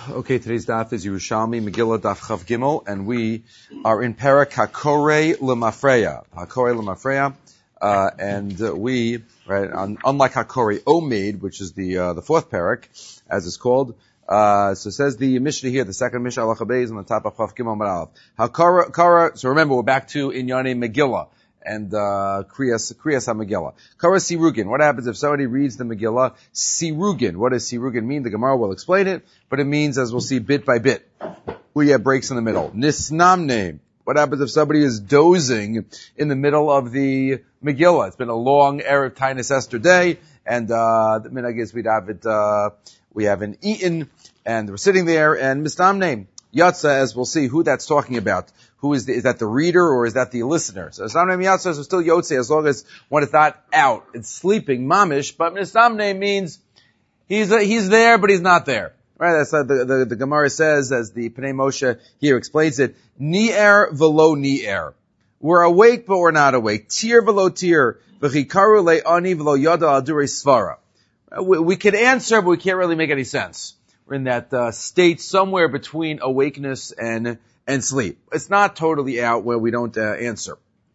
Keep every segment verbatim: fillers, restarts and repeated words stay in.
Okay, today's daf is Yerushalmi, Megillah Daf Chav Gimel, and we are in Parak Hakorei L'Mafreya. Hakorei L'Mafreya, uh, and uh, we, right, un- unlike Hakorei Omeid, which is the uh, the fourth parak, as it's called, uh, so it says the Mishnah here, the second Mishnah, Halacha Beis, on the top of Chav Gimel Marav. Hakora, Kara, so remember, we're back to Inyane Megillah and uh Kriyas Kriyas HaMegillah. Kara Sirugin. What happens if somebody reads the Megillah? Sirugin. What does Sirugin mean? The Gemara will explain it, but it means, as we'll see, bit by bit. We have breaks in the middle. Nisnamne. What happens if somebody is dozing in the middle of the Megillah? It's been a long Erev Tainus Esther day, and uh the minhag is we'd have it uh we haven't eaten, and we're sitting there, and Misnamne. Yatsa, as we'll see, who that's talking about. Who is the, is that the reader or is that the listener? So Misnamne Yatsa is still Yotze as long as one is not out. It's sleeping, mamish, but Misnamne means he's uh, he's there, but he's not there. Right? That's uh, the, the the Gemara says, as the Pnei Moshe here explains it. Ni'er velo ni'er. We're awake, but we're not awake. Tir velo tir. V'chikaru le'ani velo yada adure svara. We, we can answer, but we can't really make any sense. We're in that uh, state somewhere between awakeness and and sleep. It's not totally out where we don't uh, answer.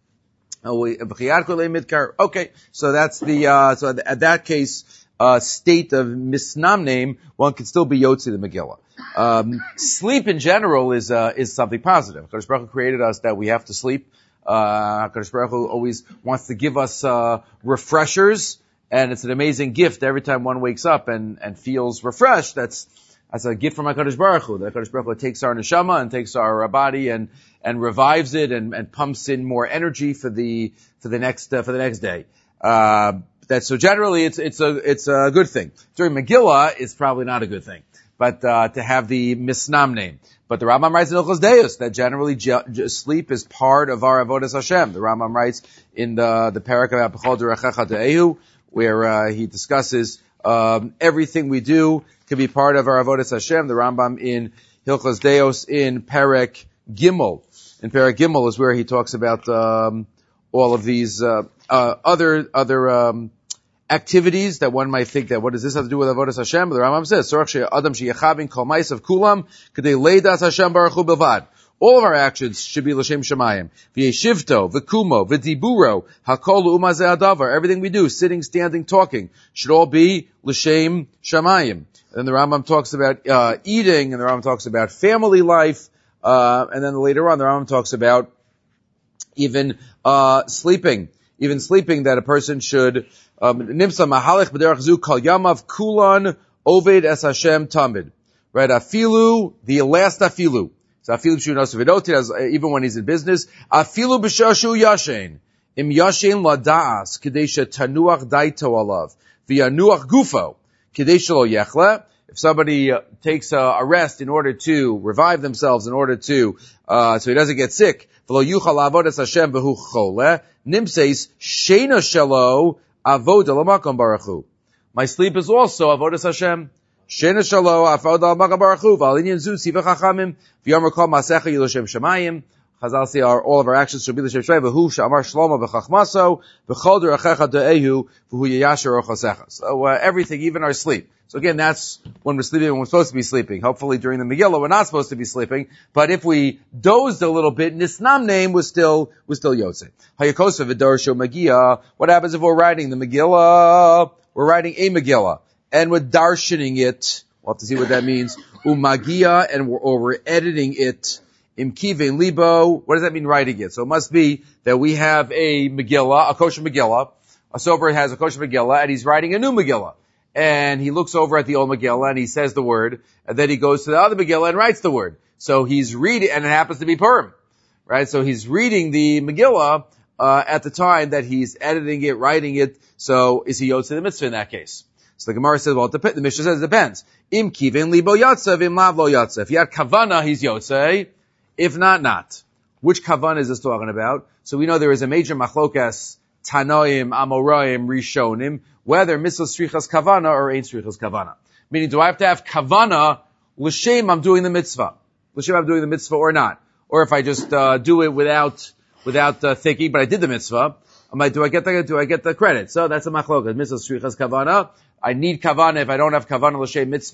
Okay, so that's the uh, so at that case uh, state of misnamneim, one can still be yotzi the Megillah. Um, sleep in general is uh, is something positive. HaKadosh Baruch Hu created us that we have to sleep. Uh, HaKadosh Baruch Hu always wants to give us uh, refreshers. And it's an amazing gift every time one wakes up and, and feels refreshed. That's, that's a gift from HaKadosh Baruch Hu. The HaKadosh Baruch Hu takes our neshama and takes our body and, and revives it and, and pumps in more energy for the, for the next, uh, for the next day. Uh, that, so generally it's, it's a, it's a good thing. During Megillah, it's probably not a good thing. But, uh, to have the misnam name. But the Rambam writes in Ilchos Deos that generally j- j- sleep is part of our avodas Hashem. The Rambam writes in the, the parak about B'chol Derechecha De'ehu, where uh, he discusses um, everything we do can be part of our avodas Hashem. The Rambam in Hilchos Deos in Perek Gimel, in Perek Gimel is where he talks about um, all of these uh, uh, other other um, activities that one might think that what does this have to do with avodas Hashem? But the Rambam says, "Sorach she'adam she'yachavin kol ma'asav kulam k'dei leidas Hashem baruch hu bilvad." All of our actions should be l'shem shamayim. V'yeshivto, v'kumo, v'diburo, hakol u'mazeh adavar. Everything we do, sitting, standing, talking, should all be l'shem shamayim. And the Rambam talks about uh, eating, and the Rambam talks about family life, uh, and then later on the Rambam talks about even uh, sleeping. Even sleeping, that a person should nimsa mahalech b'derech zu kol yamav kulan oved es Hashem tamid. Right? Afilu, the last afilu. So afilu b'shu nosu even when he's in business. Afilu b'shashu yashen. Im yashen lada'as, k'dei shetanuach daito alav. V'yanuach gufo, k'dei shelo yechle. If somebody uh, takes a, a rest in order to revive themselves, in order to, uh, so he doesn't get sick. V'lo yuchal avodas Hashem v'hu chole. Nimseis sheina shelo avoda l'makom baruch hu. My sleep is also avodas Hashem. Shena shalo afod al baruch hu v'alinyan zu siva chachamim v'yomer kol masecha yiloshem shamayim. Chazal say our all of our actions should be l'shem shamayim. V'hu shamar shlomo v'chachmaso v'chol derechecha de'ehu v'hu yiyasher ochasecha. So uh, everything, even our sleep. So again, that's when we're sleeping, when we're supposed to be sleeping. Hopefully during the Megillah we're not supposed to be sleeping. But if we dozed a little bit, Nisnam name was still was still Yotze. Hayakosa v'darsho Megillah. What happens if we're writing the Megillah? We're writing a Megillah. And we're darshaning it. We'll have to see what that means. Umagia, and we're, or we're editing it. Imkivein libo. What does that mean, writing it? So it must be that we have a Megillah, a kosher Megillah. A sober has a kosher Megillah, and he's writing a new Megillah. And he looks over at the old Megillah, and he says the word, and then he goes to the other Megillah and writes the word. So he's reading, and it happens to be Purim. Right? So he's reading the Megillah, uh, at the time that he's editing it, writing it. So is he Yotze the mitzvah in that case? So the Gemara says, well, the Mishnah says it depends. Im kivin libo yatsa, v'im lav lo yatsa. If you had kavana, he's yotze. If not, not. Which kavana is this talking about? So we know there is a major machlokas, tanoim, amoraim, rishonim, whether misl strichas kavana or ain't strichas kavana. Meaning, do I have to have kavana, l'shem I'm doing the mitzvah? L'shem I'm doing the mitzvah or not? Or if I just, uh, do it without, without, uh, thinking, but I did the mitzvah, I'm like, do I get the, do I get the credit? So that's a machlokas. Misl strichas kavana. I need kavana. If I don't have kavana l'shem mitzvah,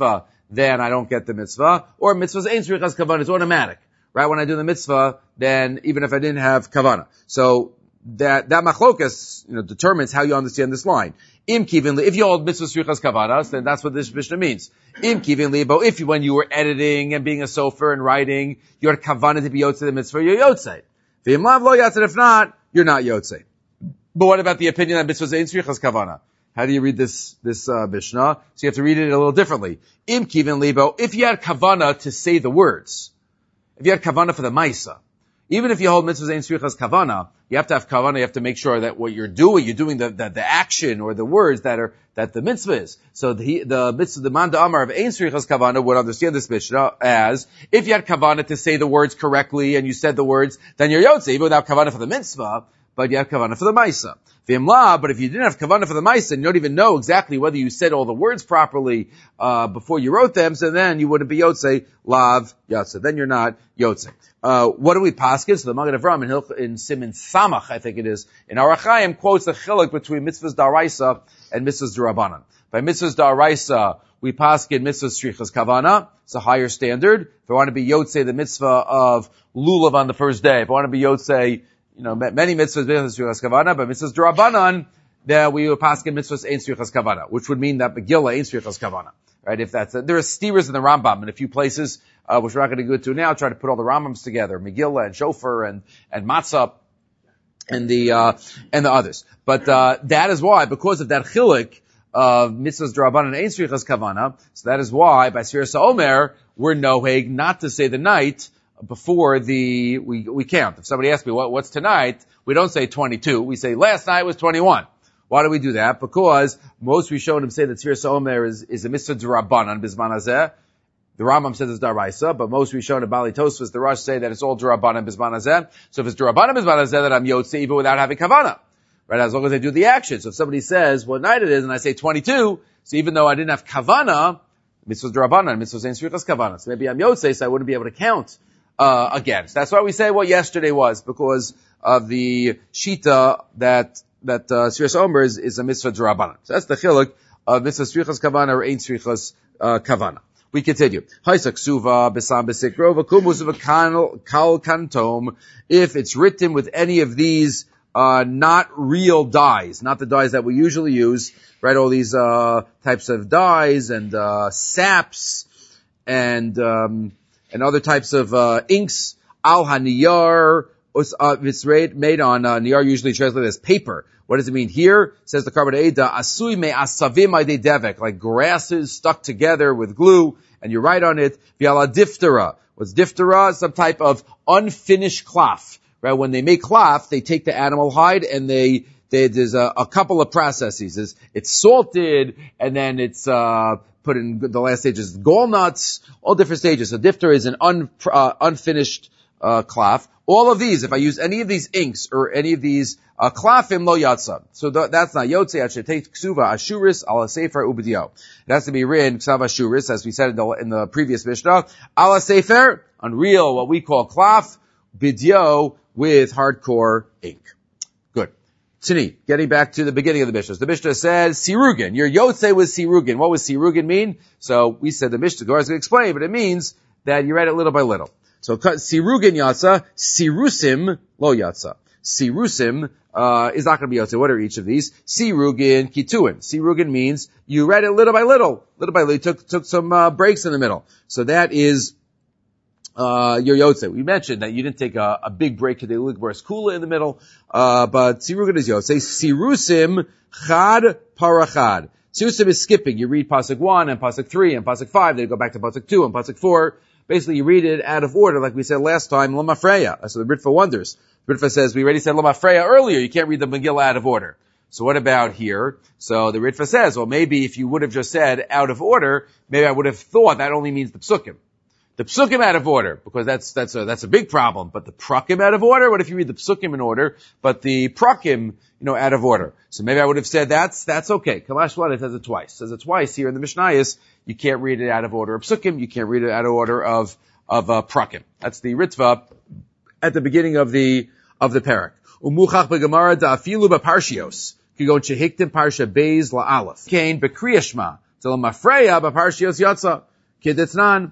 then I don't get the mitzvah. Or mitzvah's ein tzrichas kavana, it's automatic. Right? When I do the mitzvah, then even if I didn't have kavana. So that, that machlokas, you know, determines how you understand this line. Im kivin, if you hold mitzvah tzrichas kavanas, then that's what this Mishnah means. Im kivin libo, if you, when you were editing and being a sofer and writing, you had kavana to be yotzei the mitzvah, you're yotzei. V'im lav lo yatzei, if not, you're not yotzei. But what about the opinion that mitzvah's ein tzrichas kavana? How do you read this, this, uh, Mishnah? So you have to read it a little differently. Im kivin libo, if you had kavana to say the words, if you had kavana for the maisa, even if you hold mitzvah's ein tzrichas kavana, you have to have kavana, you have to make sure that what you're doing, you're doing the, the, the action or the words that are, that the mitzvah is. So the, the mitzvah, the man da'amar of ein tzrichas kavana would understand this Mishnah as, if you had kavana to say the words correctly and you said the words, then you're yotzei, even without kavana for the mitzvah, but you have kavana for the maisa. V'imla, but if you didn't have kavana for the maisa and you don't even know exactly whether you said all the words properly, uh, before you wrote them, so then you wouldn't be yotzei, lav, yotzei. Then you're not yotzei. Uh, what do we paskin? So the Magen Avraham in, Hilch, in Siman Samach, I think it is, in Orach Chaim quotes the chiluk between mitzvahs daraisa and mitzvahs derabanan. By mitzvahs daraisa, we paskin mitzvahs tzrichas kavana. It's a higher standard. If I want to be yotzei the mitzvah of lulav on the first day, if I want to be yotzei, you know, many mitzvahs mitzvahs tzrichas kavana, but mitzvahs derabanan, then we would paskin mitzvahs ein tzrichas kavana, which would mean that Megillah ein tzrichas kavana. Right? If that's, a, there are steers in the Rambam in a few places, uh, which we're not going to go to now, try to put all the Rambams together, Megillah and Shofar and, and Matzah and the, uh, and the others. But, uh, that is why, because of that chilik of mitzvahs d'Rabbanan and ein tzrichas kavana, so that is why by Sfiras HaOmer, we're noheg not to say the night before the, we, we count. If somebody asks me, what, what's tonight? We don't say twenty-two. We say last night was twenty-one. Why do we do that? Because most Rishonim say that Sfiras HaOmer is, is a mitzvah d'Rabbanan bizman hazeh. The Rambam says it's daraisa, but most Rishonim, Bali Tosfos, the Rosh say that it's all d'Rabbanan bizman hazeh. So if it's d'Rabbanan bizman hazeh, then I'm yotzei even without having kavana. Right? As long as I do the action. So if somebody says what night it is and I say twenty-two, so even though I didn't have kavana, mitzvah d'Rabbanan, mitzvah ein tzrichas kavana. So maybe I'm yotzei, so I wouldn't be able to count, uh, again. So that's why we say what yesterday was, because of the shita that that uh, Sfiras HaOmer is, is a mitzvah d'Rabbanan. So that's the chiluk of mitzvah tzrichas kavana or ein tzrichas uh, kavana. We continue. Haisak suva besam besikro v'kumus v'kal kantom. If it's written with any of these uh not real dyes, not the dyes that we usually use, right? All these uh types of dyes and uh saps and um and other types of uh inks. Al haniyar. Uh, it's made on uh, niyar, usually translated as paper. What does it mean here? It says the Karban Eda, asui me asavim ade devek, like grasses stuck together with glue, and you write on it, viala diftera. What's diftera? Some type of unfinished cloth. Right? When they make cloth, they take the animal hide and they, they there's a, a couple of processes. It's, it's salted, and then it's uh put in the last stage is gall nuts, all different stages. So diftera is an un, uh, unfinished uh cloth. All of these, if I use any of these inks or any of these uh, klafim lo yatsa, so th- that's not yotzei. I should take ksuva ashuris ala sefer ubidio. It has to be written ksav ashuris, as we said in the, in the previous mishnah. Ala sefer, on real, what we call klaf, bidio with hardcore ink. Good. Tzini, getting back to the beginning of the mishnah. The mishnah says sirugin. Your yotzei was sirugin. What was sirugin mean? So we said the mishnah. Gemara is going to explain, but it means that you read it little by little. So, sirugin yatsa, sirusim lo yatsa. Sirusim, uh, is not going to be yatsa. What are each of these? Sirugin, kituin. Sirugin means you read it little by little. Little by little. You took, took some, uh, breaks in the middle. So that is, uh, your yotze. We mentioned that you didn't take a, a big break to the Ligbaris Kula in the middle, uh, but sirugin is yotze. Sirusim, chad parachad. Sirusim is skipping. You read pasuk one and pasuk three and pasuk five, then you go back to pasuk two and pasuk four. Basically, you read it out of order, like we said last time, Lama Freya. So the Ritva wonders. The Ritva says, we already said Lama Freya earlier, you can't read the Megillah out of order. So what about here? So the Ritva says, well, maybe if you would have just said out of order, maybe I would have thought that only means the Psukim. The Psukim out of order, because that's, that's a, that's a big problem. But the Prakim out of order? What if you read the Psukim in order, but the Prakim, you know, out of order? So maybe I would have said that's, that's okay. Kamash Lad, it says it twice. It says it twice here in the Mishnayos. You can't read it out of order of Psukim. You can't read it out of order of, of, uh, Prakim. That's the Ritva at the beginning of the, of the parak. Umuchach beGemara da'afilu b'parshios. Kigon shehiktim parsha beis la'alef. Kain b'kriyashma. Tel mafreya b'parshios yatsa. Kidetznan.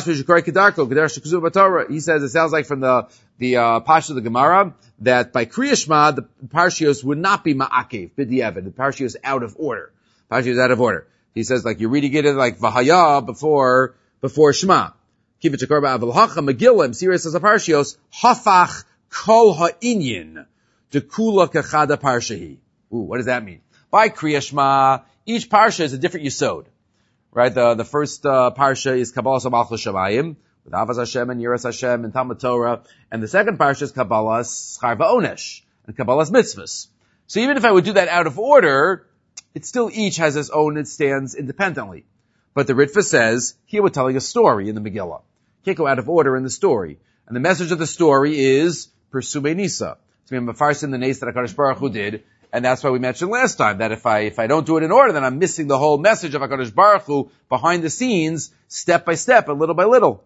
He says it sounds like from the the uh, Pasha of the Gemara that by Kriya Shema the Parshios would not be ma'akev b'diavad. The Parshios out of order. Parshios out of order. He says like you're reading it like Vahaya before before Shema. Kivit Shakar ba'avalhacha Megillah. Serious as a Parshios hafach kol ha'inyin dekula kachada parshahi. Ooh, what does that mean? By Kriya Shema, each parsha is a different yisod. Right, the, the first, uh, parsha is Kabbalah Malchus Shamayim, with Avaz Hashem and Yiras Hashem and Talmud Torah, and the second parsha is Kabbalah Schar Va'onesh, and Kabbalah's Mitzvahs. So even if I would do that out of order, it still each has its own, it stands independently. But the Ritva says, here we're telling a story in the Megillah. Can't go out of order in the story. And the message of the story is, Pursue Nisa. It's being Mefarsin the Nes that HaKadosh Baruch Hu did, and that's why we mentioned last time that if I, if I don't do it in order, then I'm missing the whole message of HaKadosh Baruch Hu behind the scenes, step by step, and little by little.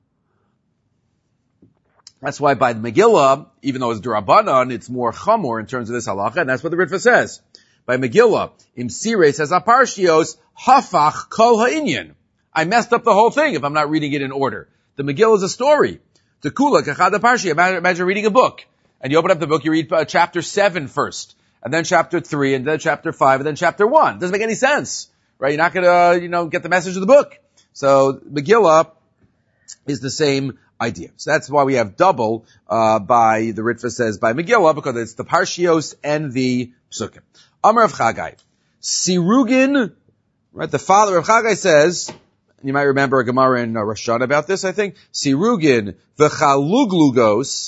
That's why by the Megillah, even though it's D'Rabbanan, it's more chamor in terms of this halacha, and that's what the Ritva says. By Megillah, Im Sirei says Aparshios, Hafach Kol Ha'inyan. I messed up the whole thing if I'm not reading it in order. The Megillah is a story. Tekula Kachad Aparshi. Imagine, imagine reading a book. And you open up the book, you read uh, chapter seven first. And then chapter three, and then chapter five, and then chapter one. Doesn't make any sense, right? You're not gonna, you know, get the message of the book. So, Megillah is the same idea. So that's why we have double, uh, by, the Ritva says, by Megillah, because it's the Parshios and the Psukim. Amar of Chagai. Sirugin, right, the father of Chagai says, and you might remember a Gemara in uh, Rosh Hashanah about this, I think, Sirugin v'chaluglugos,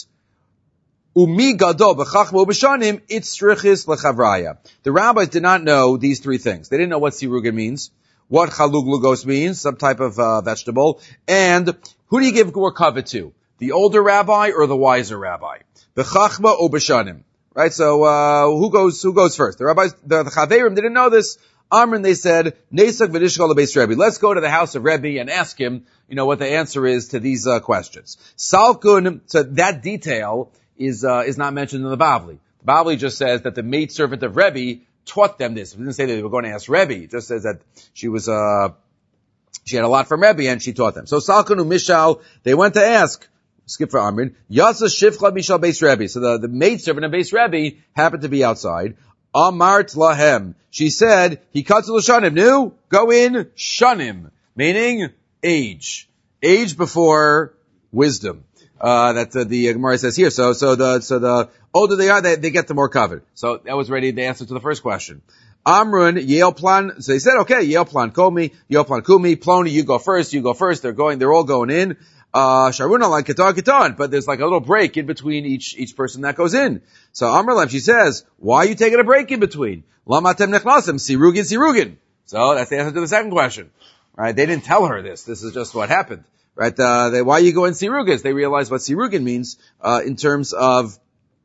Umi gadol b'chachmo b'shanim itzrichis lechavraya. The rabbis did not know these three things. They didn't know what sirugin means, what chaluglugos means, some type of uh, vegetable, and who do you give more covet to? The older rabbi or the wiser rabbi? B'chachma or b'shanim? Right. So uh, who goes? Who goes first? The rabbis, the, the chaverim didn't know this. Amrin, they said, Nesak v'nishkal lebeis Rebbe. Let's go to the house of Rebbe and ask him, you know, what the answer is to these uh, questions. Salkun. So that detail is uh, is not mentioned in the Bavli. The Bavli just says that the maidservant of Rebbe taught them this. It didn't say that they were going to ask Rebbe. It just says that she was, uh, she had a lot from Rebbe and she taught them. So Salkanu Mishal, they went to ask, skip for Amrin, Yasa Shifcha Mishal Beis Rebbe. So the, the maidservant of Beis Rebbe happened to be outside. Amart Lahem. She said, Hikatzul Shanim. No, go in, Shanim. Meaning, age. Age before wisdom. Uh, that uh, the Gemara says here. So, so the, so the older they are, they, they get the more covered. So that was ready the answer to the first question. Amrun, Yale plan. So he said, okay, Yale plan, Komi, Yale plan, Kumi, Ploni, you go first, you go first. They're going, they're all going in. Uh, Sharuna like Ketar Ketan, but there's like a little break in between each, each person that goes in. So Amrulem, she says, why are you taking a break in between? Lamatem nechlasim, Sirugin, Sirugin. So that's the answer to the second question. Right? They didn't tell her this. This is just what happened. Right, uh, they, why you go in Sirugis? They realize what Sirugin means, uh, in terms of,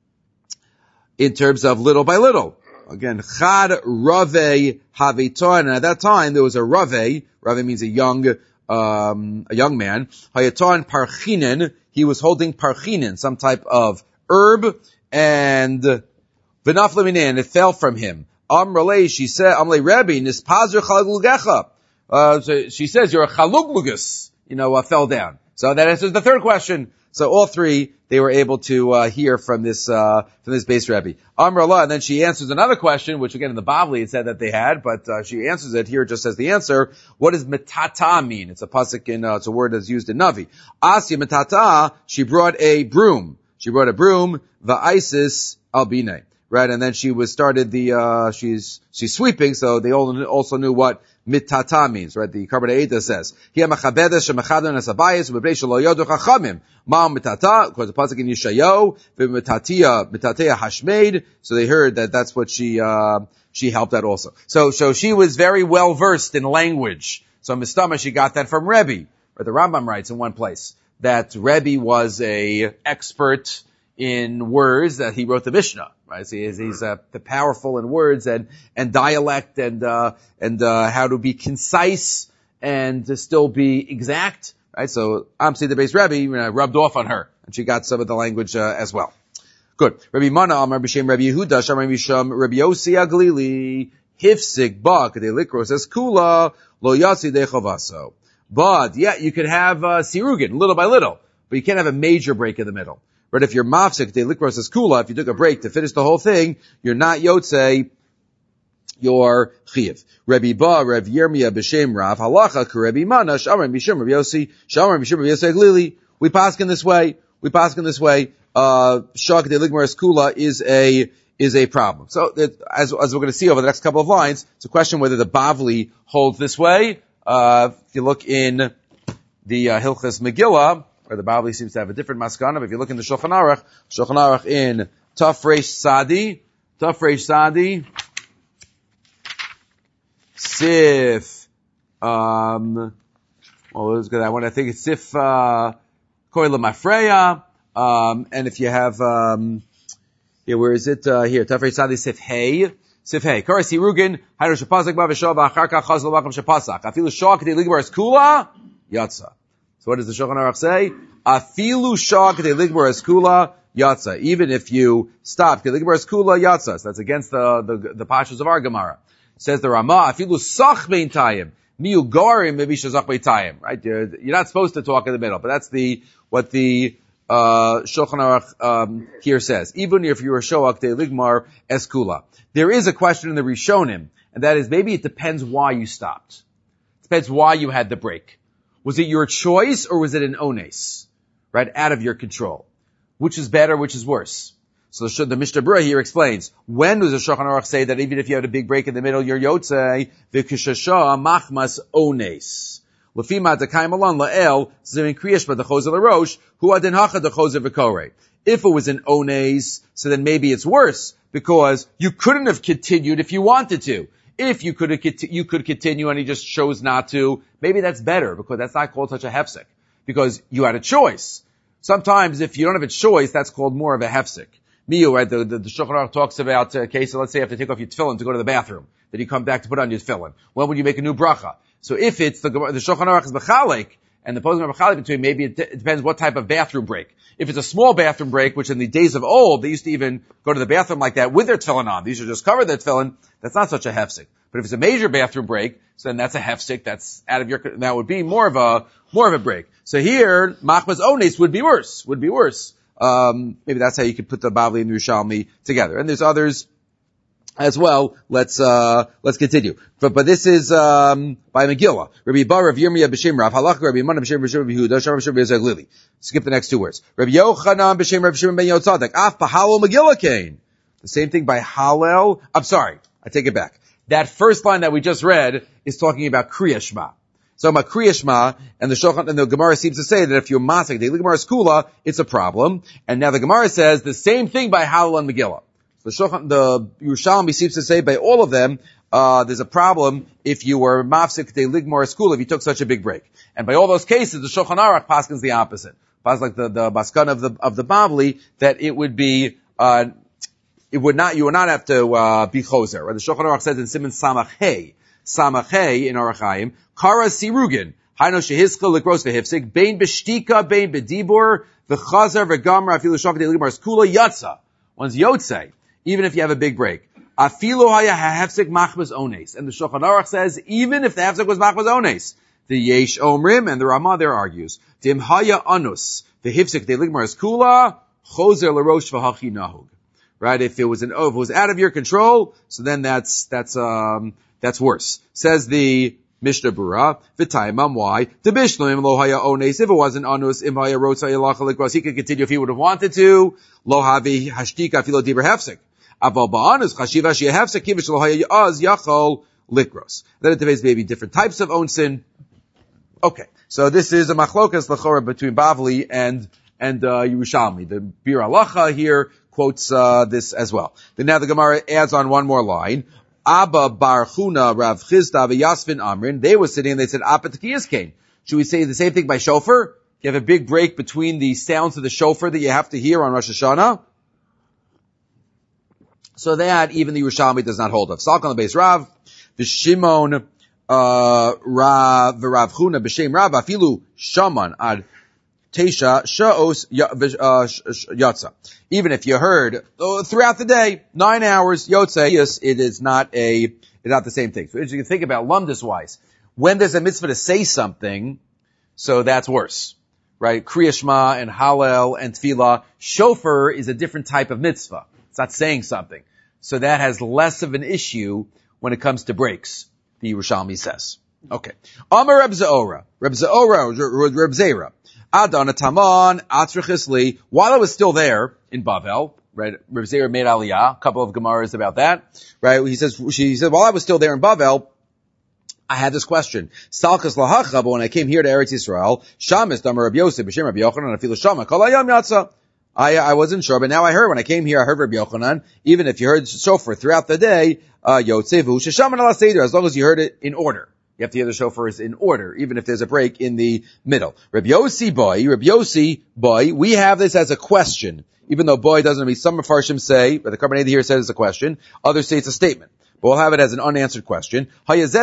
in terms of little by little. Again, Chad Rave Haviton, and at that time there was a Rave, Rave means a young, um, a young man. Hayaton Parchinen, he was holding Parchinen, some type of herb, and V'naflaminen, it fell from him. Amrale, she said, Amrale Rebbe, Nispazer Chaluglugecha. Uh, so she says, you're a Chaluglugus. You know, uh, fell down. So that answers the third question. So all three, they were able to, uh, hear from this, uh, from this Beis Rebbe. Amrullah, and then she answers another question, which again in the Bavli it said that they had, but, uh, she answers it here, it just says the answer. What does metata mean? It's a pasuk in, uh, it's a word that's used in Navi. Asya metata, she brought a broom. She brought a broom, va'Isis albine. Right, and then she was started the, uh, she's, she's sweeping, so they all also knew what mitata means, right? The Karbanei Eita says, Hiya mechabedes shemechadon esabayis u'bebrei shelo yodu chachamim. Ma'am mitata, of course the pasuk in Yeshayahu, v'mitatia, mitatea hashmeid, so they heard that that's what she, uh, she helped out also. So, so she was very well versed in language. So Mistama, she got that from Rebbe, or the Rambam writes in one place, that Rebbe was a expert in words, that he wrote the Mishnah, right? So he's, he's uh, powerful in words and, and dialect and, uh, and, uh, how to be concise and to still be exact, right? So, Amsi the Beis Rebbe, you know, rubbed off on her, and she got some of the language, uh, as well. Good. Rabbi Mana, Amar B'Shem Rabbi Yehuda, Shamar Misham, Rabbi Yossi Aglili, Hifsik Ba, Kadei Likro, says Kula, Lo Yatsi De Chavaso. But, yeah, you could have, uh, sirugin, little by little. But you can't have a major break in the middle. But if you're mafsik, de likros as kula, if you took a break to finish the whole thing, you're not yotzei, you're chiv. Rebbe Ba, Rev Yirmiyah, B'Shem Rav, halacha, Rebbe Mana, Shamar, Mishum, Rabbi Yossi, Shamar, Mishum, Rabbi Yossi, Glili. We paskin this way. We paskin this way. Uh, Shak de likros kula is a, is a problem. So, it, as, as we're going to see over the next couple of lines, it's a question whether the Bavli holds this way. Uh, if you look in the, uh, Hilchas Megillah, or the Bavli seems to have a different maskana, but if you look in the Shulchan Aruch, Shulchan Aruch in Taf Reish Sadi, Taf Reish Sadi, Sif, um, well, let's go that one. I think it's Sif, uh, Koila Mafreya, um, and if you have, um, yeah, where is it, uh, here, Taf Reish Sadi, Sif Hey, Sif Hey, Kora Sirugin, Hayro Shapasak Ba V'Shov V'Achar Kach Chaz L'Vakam Shapasak, Afilu Shah K'tei Ligbar Es Kula, Yatsa. So what does the Shulchan Aruch say? Afilu shah k'tei ligbar es kula yatsa. Even if you stop k'tei ligbar es kula yatsa. So that's against the, the, the pashas of our Gemara. Says the Ramah, afilu sach bein tayim. Miyu gorim mevisha zach bein tayim. Right? You're, you're not supposed to talk in the middle. But that's the, what the, uh, Shulchan Aruch, um, here says. Even if you were shoah k'tei ligbar es kula. There is a question in the Rishonim, and that is maybe it depends why you stopped. It depends why you had the break. Was it your choice or was it an ones? Right? Out of your control. Which is better, which is worse? So the Mishnah Berurah here explains, when does the Shulchan Aruch say that even if you had a big break in the middle, you're yotzei, v'kishasha machmas ones. L'fima t'kaim alon la'el, zim kriyash ba d'chozer l'rosh, hu adin hacha d'chozer v'korei. If it was an ones, so then maybe it's worse, because you couldn't have continued if you wanted to. If you could, you could continue and he just chose not to, maybe that's better because that's not called such a hefsek. Because you had a choice. Sometimes if you don't have a choice, that's called more of a hefsek. Miyu, right, the, the, the Shulchan Aruch talks about, uh, okay, so let's say you have to take off your tefillin to go to the bathroom. Then you come back to put on your tefillin. When would you make a new bracha? So if it's the, the Shulchan Aruch is b'chalik, and the posing of b'chalik between, maybe it, d- it depends what type of bathroom break. If it's a small bathroom break, which in the days of old, they used to even go to the bathroom like that with their tefillin on. These should just cover their tefillin. That's not such a hefsek. But if it's a major bathroom break, so then that's a hefsek. That's out of your, that would be more of a, more of a break. So here, machmas ones would be worse, would be worse. Um, maybe that's how you could put the Bavli and the Yerushalmi together. And there's others as well. Let's, uh, let's continue. But, but this is, um, by Megillah. Rabbi Bar, Rav Yirmiyah, B'Shem Rav, Halach, Rabbi Mana, B'Shem, B'Shem, Rabbi Yehuda, Shem, B'Shem, B'Shem, Glili. Skip the next two words. Rabbi Yochanan, B'Shem, Rabbi Shimon ben Yotzadek, Af, Pahalo, Megillah, Kain. The same thing by Hallel. I'm sorry. I take it back. That first line that we just read is talking about Kriya Shema. So about Kriya Shema, and the Shulchan, and the Gemara seems to say that if you're Masik, the Gemara Skula, it's a problem. And now the Gemara says the same thing by Hallel and Megillah. The Shulchan, the Yerushalmi seems to say by all of them, uh, there's a problem if you were Mafsik de Ligmar Skula, if you took such a big break. And by all those cases, the Shulchan Aruch paskins the opposite. Pas like the, the Baskan of the, of the Bavli, that it would be, uh, it would not, you would not have to, uh, be choser. Right? The Shulchan Aruch says in Siman Samach Hey, Samach Hey in Orach Chaim, Kara Sirugin, Haino Shehizcha Likros Vehifsik, Bein Beshtika, Bein Bedibur, V'chazar V'gamra, Afilu Shok De Ligmar Skula Yatsa. One's Yotzei, even if you have a big break. Afilu Haya Hafsik Machmas Ones. And the Shulchan Aruch says, even if the Hafsik was Machmas Ones, the Yesh Omrim and the Ramah there argues, Dim Haya Anus, the Hifsik De Ligmar Skula, Choser L'Rosh V'Hachi Nahug. Right? If it was an, if it was out of your control, so then that's, that's, um, that's worse. Says the Mishnah Berurah, V'taimam, why? T'bishloim lo haya ones, if it wasn't anus, im haya rotza yalacha likros, he could continue if he would have wanted to, lo havi hashtika filo diber hefsek. Aval ba'anus, chashiva shia hefsek, kivish lo haya yaz yachol likros. Then it depends maybe different types of onsin. Okay. So this is a machlokas l'chora between Bavli and, and, uh, Yerushalmi. The Bir Halacha here quotes, uh, this as well. Then now the Gemara adds on one more line. Abba Bar Chuna Rav Chizda v'Yasvin Amrin. They were sitting and they said, Apa Tekiyas Kain. Should we say the same thing by shofar? You have a big break between the sounds of the shofar that you have to hear on Rosh Hashanah. So that even the Yerushalmi does not hold of. Salk on the base Rav, V'Shimon, uh, Rav, V'Rav Chuna, B'Shem Rav, Afilu Shaman ad Teisha Sha'os Yatza. Even if you heard uh, throughout the day, nine hours, Yotze, yes, it is not a, it's not the same thing. So as you can think about lumdus wise, When there's a mitzvah to say something, so that's worse, right? Kriya Shema and Hallel and Tefillah. Shofar is a different type of mitzvah. It's not saying something. So that has less of an issue when it comes to breaks, the Yerushalmi says. Okay. Amar Reb Zeora. Reb Zeora, Reb Zera. Adon Taman, Atzrichisli. While I was still there in Bavel, right, Reb Zera made Aliyah, a couple of Gemaras about that, right? He says, she said, while I was still there in Bavel, I had this question. Salkas lahacha, but when I came here to Eretz Yisrael, Shamis Damar Reb Yosef, B'Shem Reb Yochanan, Afilu Shama, Kol Hayom Yatsa. I, I wasn't sure, but now I heard, when I came here, I heard Reb Yochanan, even if you heard shofar throughout the day, uh, Yotzevu, Sheshaman ala Seder, as long as you heard it in order. You have to hear the shofars in order, even if there's a break in the middle. Reb Yossi boy, Reb Yossi boy, we have this as a question, even though boy doesn't mean some Mefarshim say, but the Karbanei here says it's a question, others say it's a statement. But we'll have it as an unanswered question. What if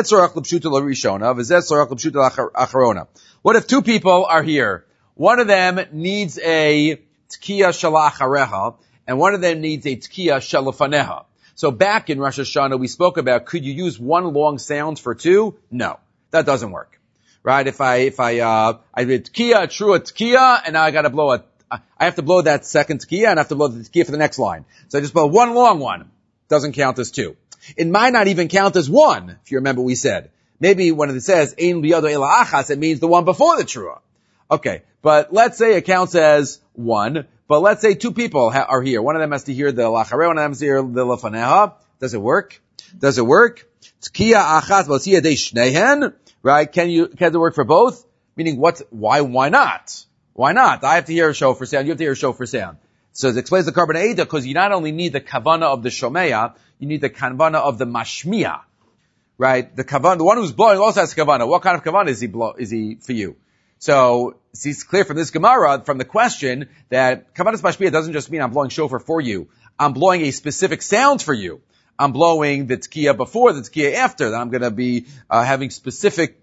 two people are here? One of them needs a tkiya shalachareha, and one of them needs a tkiya shalafaneha. So back in Rosh Hashanah, we spoke about, could you use one long sound for two? No, that doesn't work. Right? If I, if I, uh, I did tkiya, true a tkiya, and now I gotta blow a, I have to blow that second tkiya, and I have to blow the tkiya for the next line. So I just blow one long one. Doesn't count as two. It might not even count as one, if you remember what we said. Maybe when it says, ein biyado ela achas, it means the one before the trua. Okay, but let's say it counts as one, but let's say two people ha- are here. One of them has to hear the lachareh, one of them has to hear the lafaneha. Does it work? Does it work? Tkiya achas v'tkiya de shnehen, right? Can you, can it work for both? Meaning what, why, why not? Why not? I have to hear a shofar sound, you have to hear a shofar sound. So it explains the Karbanei Eidah, because you not only need the kavana of the shomeya, you need the kavana of the mashmiya, right? The kavana, the one who's blowing also has kavana. What kind of kavana is he blow, is he for you? So, it's clear from this Gemara, from the question, that kavanas mashmiya doesn't just mean I'm blowing shofar for you. I'm blowing a specific sound for you. I'm blowing the tkiya before, the tkiya after, that I'm gonna be, uh, having specific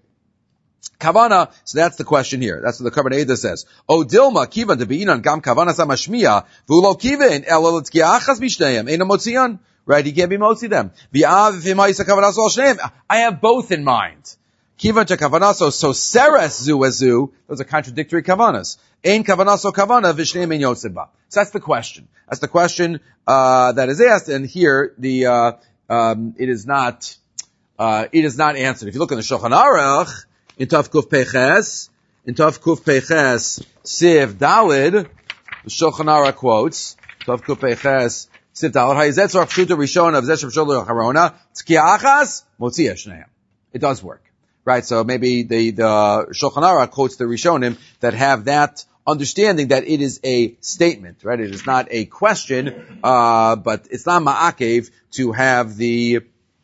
kavana. So that's the question here. That's what the Karbanei Eidah says. O dilma kivan de beinan gam kavana samashmiya v'ulo kivan elo l'tkiya achas b'shneihem eino motzion. Right? He can't be motzi them. V'av v'mayisa kavanas al shneim. I have both in mind. Kivan to kavanaso so seres zu ezu. Those are contradictory kavanas. Ein kavanaso kavana v'shneim ein yotzeba. So that's the question. That's the question uh that is asked, and here the uh um it is not uh it is not answered. If you look in the Shulchan Aruch, in Tov Kuf Peches, in Tov Kuf Peches, Siv Dalid, the Shulchan Aruch quotes, Tov Kuf Peches, Siv Dalid, Hayezet Zorach Pshuta Rishona, V'zeh Shemshol Harona, Tkiya Achas, Motzia Shneim. It does work. Right, so maybe the, the Shulchan Aruch quotes the Rishonim that have that understanding that it is a statement, right? It is not a question, uh, but it's not ma'akev to have the,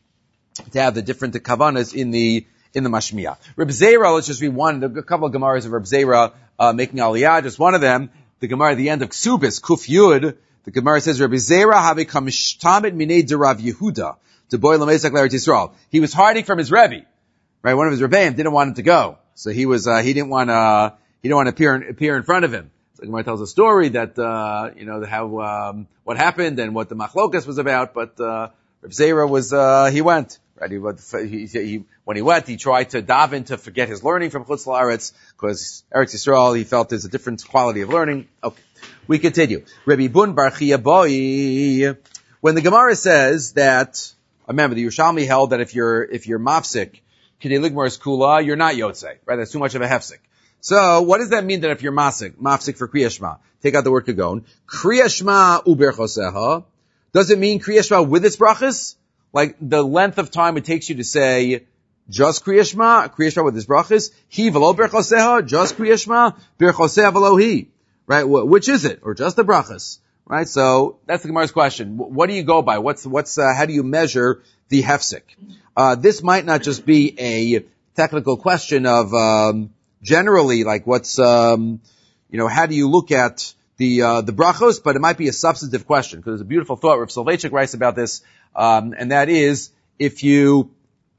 to have the different kavanas in the, in the mashmiya. Reb Zera, let's just read one, a couple of Gemaras of Reb Zera, uh, making aliyah, just one of them, the Gemara at the end of Ksubis, Kuf Yud, the Gemara says, Reb Zera have become shtamid minei derav Yehuda, to boy l'mesak l'Eretz Yisrael. He was hiding from his Rebbe, right? One of his Rebbeim didn't want him to go. So he was, uh, he didn't want to, he didn't want to appear in, appear in front of him. So the Gemara tells a story that, uh, you know, how, um, what happened and what the machlokas was about, but, uh, Reb Zera was, uh, he went. Right, he, he, he, when he went, he tried to daven to forget his learning from Chutz La'aretz, because Eretz Yisrael, he felt there's a different quality of learning. Okay, we continue. Rabbi Bun Bar Chia Boi, when the Gemara says that, remember, the Yerushalmi held that if you're, if you're mafsik, Kidei Ligmar is kula, you're not yotzei, right? That's too much of a hefsik. So, what does that mean that if you're mafsik, mafsik for Kriya Shema? Take out the word kagon. Kriya Shema uberchoseha. Does it mean Kriya Shema with its brachas? Like the length of time it takes you to say just Kriya Shema, Kriya Shema with his brachas, he v'lo berchoseha, just Kriya Shema, berchoseha v'lo he, right? Which is it? Or just the brachas, right? So that's the Gemara's question. What do you go by? What's what's uh, how do you measure the hefsek? Uh, this might not just be a technical question of um, generally like what's um, you know how do you look at the uh, the brachos, but it might be a substantive question because there's a beautiful thought. Rav Soloveitchik writes about this. Um, and that is, if you,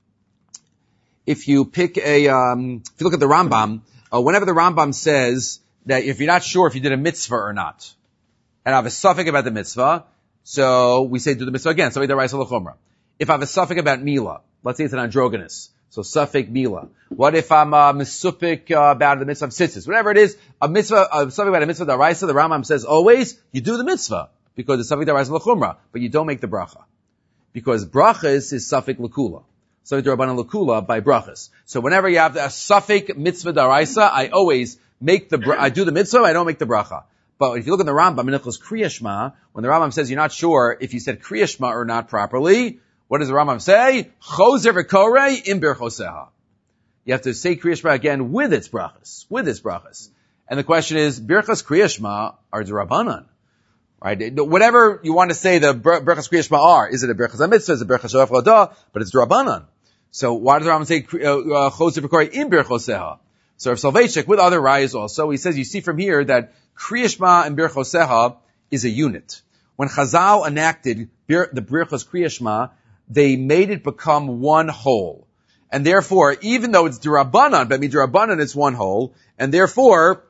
if you pick a, um, if you look at the Rambam, uh, whenever the Rambam says that if you're not sure if you did a mitzvah or not, and I have a suffix about the mitzvah, so we say do the mitzvah again, so either Raisa L'chomra. If I have a suffix about Mila, let's say it's an androgynous, So suffix mila. What if I'm uh, misupik uh, about the mitzvah of tzitzis? Whatever it is, a mitzvah, uh, something about a mitzvah d'oraisa, the Rambam says always, you do the mitzvah, because it's something d'oraisa l'chumra, but you don't make the bracha. Because brachas is suffix l'kula. Suffix d'rabbanan l'kula by brachas. So whenever you have a suffix mitzvah d'oraisa, I always make the, bra- I do the mitzvah, I don't make the bracha. But if you look at the Rambam, in Hilchos Kriya Shema, when the Rambam says you're not sure if you said Kriya Shema or not properly, what does the Rambam say? Chozer v'korei im birchoseha. You have to say Kriya Shema again with its brachas, with its brachas. And the question is, birchas Kriya Shema are d'Rabbanan, right? Whatever you want to say the birchas Kriya Shema are, is it a birchas hamitzvah, is it a birchas shofar ladah, but it's d'Rabbanan. So why does the Rambam say Chozer v'korei im birchoseha? So if Soloveitchik with other rayas also, he says you see from here that Kriya Shema and birchoseha is a unit. When Chazal enacted bir, the birchas Kriya Shema, they made it become one whole. And therefore, even though it's d'Rabbanan, but d'Rabbanan it's one whole, and therefore,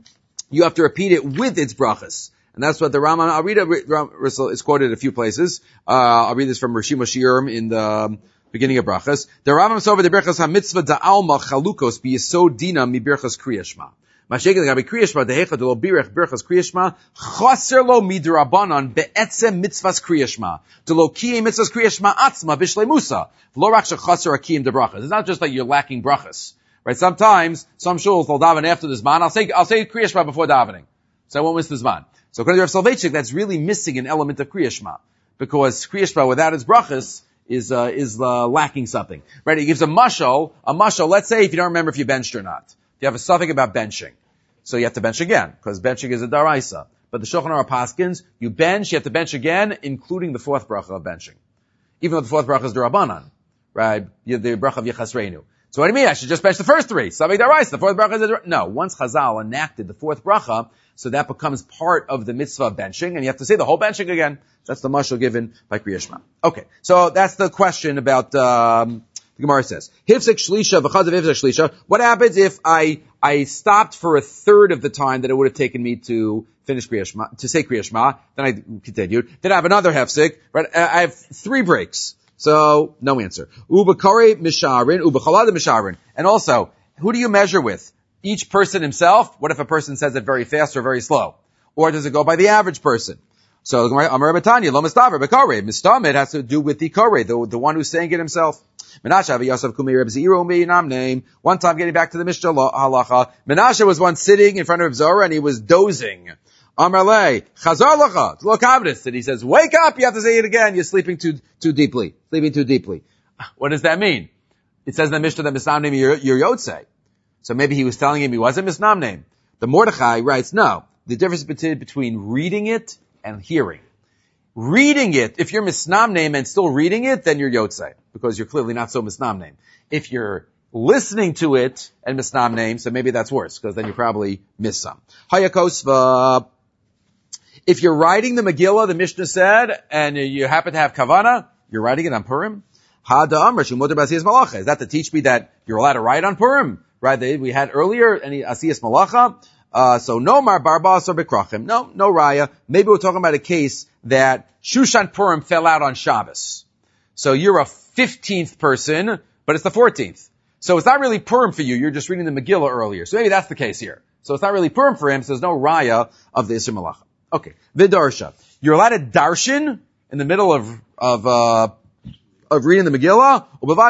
you have to repeat it with its brachas. And that's what the Rambam, I'll read it, it's quoted a few places. Uh, I'll read this from Rishima Shiurim in the beginning of brachas. The Rambam says over the birchas ha-mitzvah da'alma chalukos b'yesod dina mi birchas Kriya Shema. Mashegel gabi Kriya Shema dehecha de lo birech birchas Kriya Shema chaser lo midrabanan be'etzem mitzvahs Kriya Shema de lo kiyem mitzvahs Kriya Shema atzma b'shleimusa v'lo rak shechaser akiyem de brachas. It's not just that you're lacking brachas, right? Sometimes some shuls will daven after the zman. I'll say I'll say Kriya Shema before davening, so I won't miss the zman. So according to Rav Soloveitchik, that's really missing an element of Kriya Shema, because Kriya Shema without its brachas is uh, is uh, lacking something, right? He gives a mashal, a mashal. Let's say if you don't remember if you benched or not, you have a suffix about benching. So you have to bench again, because benching is a daraisa. But the Shulchan Aruch paskins, you bench, you have to bench again, including the fourth bracha of benching. Even though the fourth bracha is d'Rabbanan, right? The bracha of Yechasreinu. So what do you mean? I should just bench the first three. Something daraisa. The fourth bracha is a, no. Once Chazal enacted the fourth bracha, so that becomes part of the mitzvah of benching, and you have to say the whole benching again. That's the mashal given by Kriya Shema. Okay. So that's the question about, um, the Gemara says, Hifzik Shlisha, v'chad of Hifzik Shlisha. What happens if I, I stopped for a third of the time that it would have taken me to finish Kriya Shema, to say Kriya Shema, then I continued. Then I have another Hifzik, right? I have three breaks. So, no answer. Ubakari Misharin, Ubachalad Misharin. And also, who do you measure with? Each person himself? What if a person says it very fast or very slow? Or does it go by the average person? So, Amar Batanya, Lo Mistaver, Bakare. Mistamid has to do with the Kore, the, the one who's saying it himself. Menashe Yosef Kumi Reb Zero Nam name. One time getting back to the Mishnah halacha, Menashe was once sitting in front of Reb Zora and he was dozing. Amar Le, Chazar Lacha, Lo Kavdis, and he says, wake up, you have to say it again, you're sleeping too, too deeply, sleeping too deeply. What does that mean? It says in the Mishnah that Misnam name your, your Yotzei. So maybe he was telling him he wasn't Misnam name. The Mordechai writes, no, the difference between, between reading it and hearing. Reading it, if you're Misnam name and still reading it, then you're Yotzei, because you're clearly not so Misnam name. If you're listening to it and Misnam name, so maybe that's worse, because then you probably miss some. Hayakosva. If you're writing the Megillah, the Mishnah said, and you happen to have Kavana, you're writing it on Purim. Hada Amr, Shimoter Basiyas Malacha. Is that to teach me that you're allowed to write on Purim? Right, we had earlier, any Asiyas Malacha. Uh, so no Mar Barbas or Bekrachim. No, no Raya. Maybe we're talking about a case that Shushan Purim fell out on Shabbos. So you're a fifteenth person, but it's the fourteenth. So it's not really Purim for you. You're just reading the Megillah earlier. So maybe that's the case here. So it's not really Purim for him, so there's no Raya of the Isser Malacha. Okay. Vidarsha. You're allowed to darshan in the middle of, of, uh, of reading the Megillah.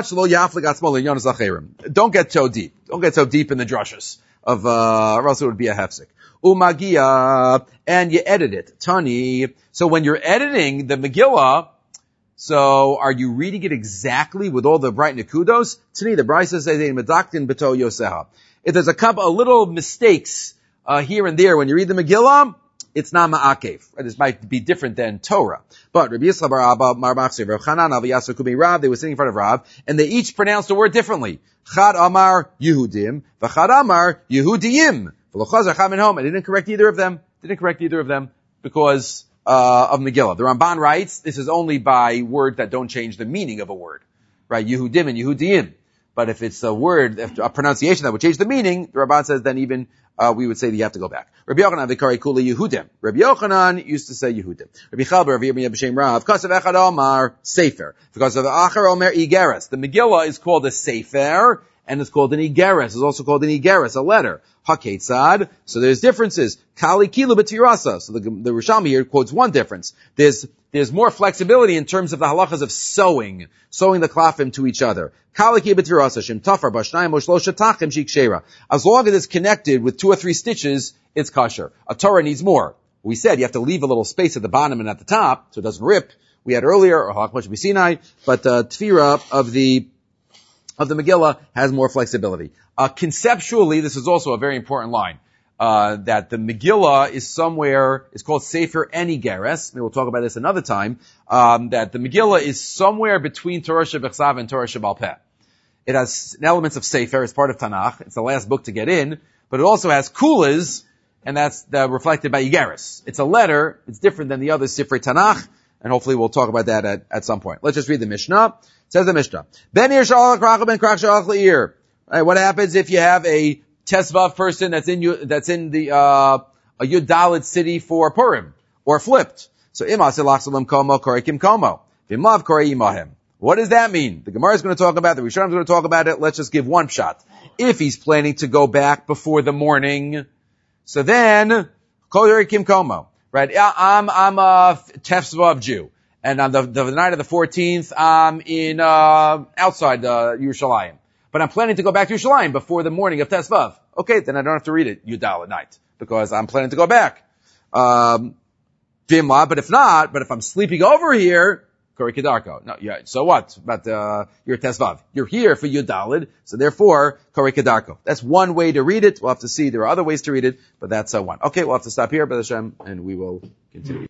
Don't get so deep. Don't get so deep in the drushes of, uh, or else it would be a hefsek. Umagia, and you edit it. Tani. So when you're editing the Megillah, so are you reading it exactly with all the bright nekudos? Tani, the Bryce says, medaktin beto yoseha. If there's a couple of little mistakes, uh, here and there when you read the Megillah, it's not ma'akev. This might be different than Torah. But Rabbi Yisrael bar Abba, Mar Machzir, Rav Chanan, Avi Yasser Kumi Rav, they were sitting in front of Rav, and they each pronounced the word differently. Chad Amar Yehudim, V'chad Amar Yehudiyim. V'lochazar Chad Minhom. I didn't correct either of them. Didn't correct either of them because uh of Megillah. The Ramban writes, this is only by words that don't change the meaning of a word. Right? Yehudim and Yehudiyim. But if it's a word, a pronunciation that would change the meaning, the Ramban says then even uh, we would say that you have to go back. Rabbi Yochanan v'karei kula Yehudim. Rabbi Yochanan used to say Yehudim. Rabbi Chalber, Rabbi Yirmiyah b'shem Rav, Kasav Echad Omar Sefer. Because of the Acher Omer Igeres. The Megillah is called a Sefer, and it's called an Igeres. It's also called an Igeres, a letter. HaKetzad. So there's differences. Kali Kilu B'Tirasa. So the, the Rishalmi here quotes one difference. There's There's more flexibility in terms of the halachas of sewing, sewing the klafim to each other. As long as it's connected with two or three stitches, it's kosher. A Torah needs more. We said you have to leave a little space at the bottom and at the top, so it doesn't rip. We had earlier, or halach moshe Sinai, but the uh, tefira of the of the Megillah has more flexibility. Uh, conceptually, this is also a very important line. Uh, that the Megillah is somewhere, it's called Sefer and Igeres. Maybe we'll talk about this another time. Um, that the Megillah is somewhere between Torah Shebechsav and Torah Shebal Peh. It has elements of Sefer, it's part of Tanakh. It's the last book to get in, but it also has kulas, and that's the, reflected by Igeres. It's a letter, it's different than the other Sifrei Tanakh, and hopefully we'll talk about that at, at some point. Let's just read the Mishnah. It says the Mishnah. Ben Ir Shalach Krach Ben Krach Shalach Le'ir. Right, what happens if you have a Tesvav person that's in you, that's in the, uh, a Yud Dalet city for Purim, or flipped. So, Ima Silach Salam Komo, Korekim Komo. Vimlav Kore Imahem. What does that mean? The Gemara is going to talk about it, the Rishonim is going to talk about it. Let's just give one shot. If he's planning to go back before the morning, so then, Korekim Komo. Right? I'm, I'm a Tesvav Jew. And on the, the night of the fourteenth, I'm in, uh, outside, uh, Yerushalayim. But I'm planning to go back to Yerushalayim before the morning of Tesvav. Okay, then I don't have to read it Yudal at night, because I'm planning to go back. Um, but if not, but if I'm sleeping over here, Kori Kedarko. No, yeah, so what? But, uh, you're Tesvav. You're here for Yudalid, so therefore, Kori Kedarko. That's one way to read it. We'll have to see. There are other ways to read it, but that's uh, one. Okay, we'll have to stop here, B'ezras Hashem, and we will continue.